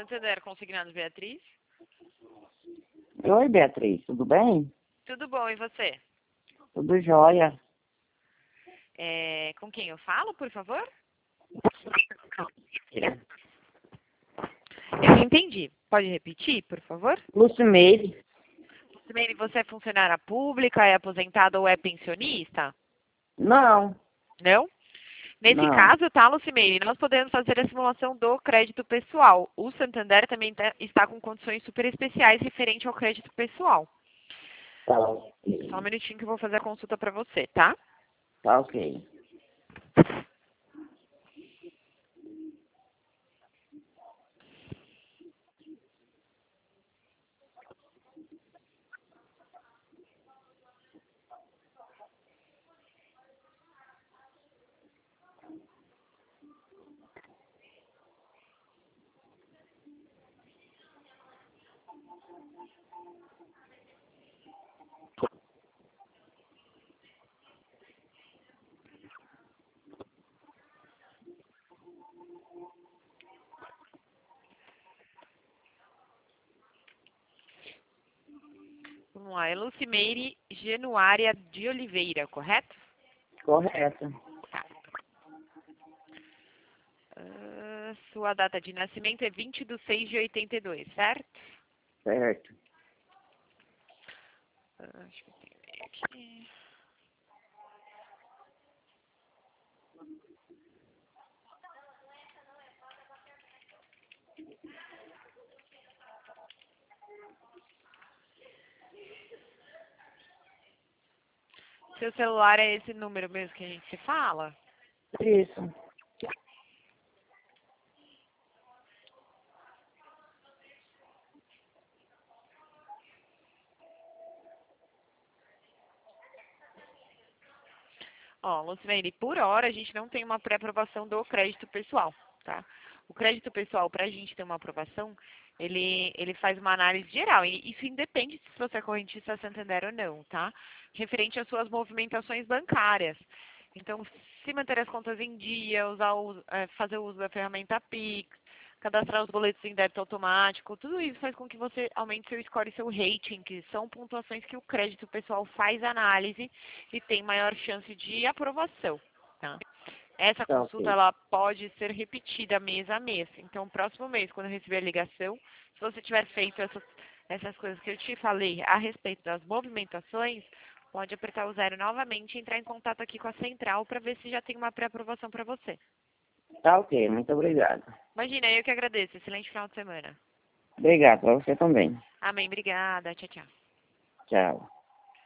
Santander Consignados, Beatriz. Oi, Beatriz, tudo bem? Tudo bom, e você? Tudo jóia. Com quem eu falo, por favor? Eu não entendi. Pode repetir, por favor? Lucimeire? Lucimeire, você é funcionária pública, é aposentada ou é pensionista? Não, Não? Nesse não. caso, tá, Lucimeire, nós podemos fazer a simulação do crédito pessoal. O Santander também está com condições super especiais referente ao crédito pessoal. Tá Só um ok. minutinho que eu vou fazer a consulta para você, tá? Tá ok. Vamos lá, é Lucimeire Genuária de Oliveira, correto? Correto. Tá. Sua data de nascimento é 20/6/82, certo? Certo. Acho que eu tenho aqui. Seu celular é esse número mesmo que a gente se fala? Isso. Ó, Lucimeire, por hora a gente não tem uma pré-aprovação do crédito pessoal, tá? O crédito pessoal, para a gente ter uma aprovação, ele faz uma análise geral. E isso independe se você é correntista Santander ou não, tá? Referente às suas movimentações bancárias. Então, se manter as contas em dia, fazer o uso da ferramenta Pix, cadastrar os boletos em débito automático, tudo isso faz com que você aumente seu score e seu rating, que são pontuações que o crédito pessoal faz análise e tem maior chance de aprovação, tá? Essa Tá consulta ok. ela pode ser repetida mês a mês. Então, próximo mês, quando eu receber a ligação, se você tiver feito essas coisas que eu te falei a respeito das movimentações, pode apertar o 0 novamente e entrar em contato aqui com a central para ver se já tem uma pré-aprovação para você. Tá ok, muito obrigado. Imagina, eu que agradeço. Excelente final de semana. Obrigado, pra você também. Amém. Obrigada. Tchau, tchau. Tchau.